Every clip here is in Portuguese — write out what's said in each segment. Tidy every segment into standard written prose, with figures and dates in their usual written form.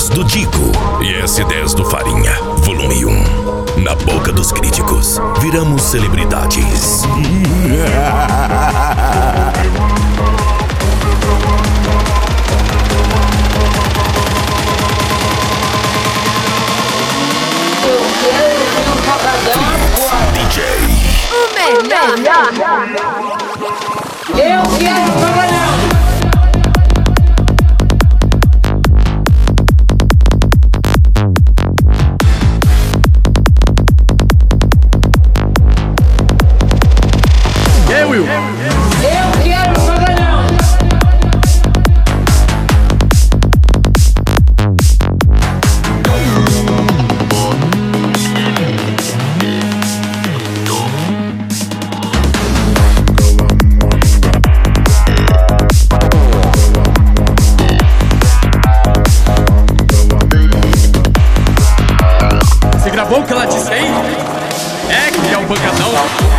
do Digo e S10 do Farinha, volume 1. Na boca dos críticos, viramos celebridades. DJ. O melhor. Eu quero trabalhar. Will. Eu quero trabalhar. Você gravou o que ela disse aí? É que é um pancadão.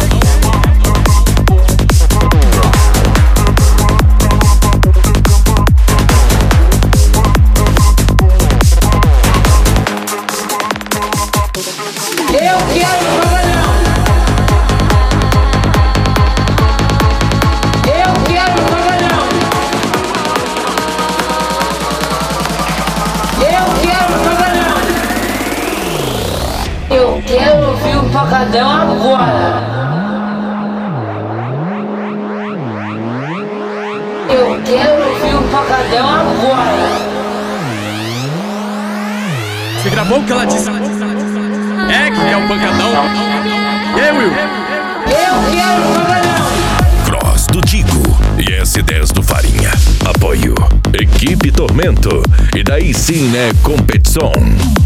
Eu quero trabalhar. Eu quero trabalhar. Eu quero trabalhar. Eu quero ouvir o pancadão agora. Eu quero ouvir o pancadão agora. Você gravou o que ela disse? É que é um pancadão. E aí, Will? Eu quero trabalhar. Cross do Digo e S10 do Farinha. Apoio Equipe Tormento. E daí sim, né, competição.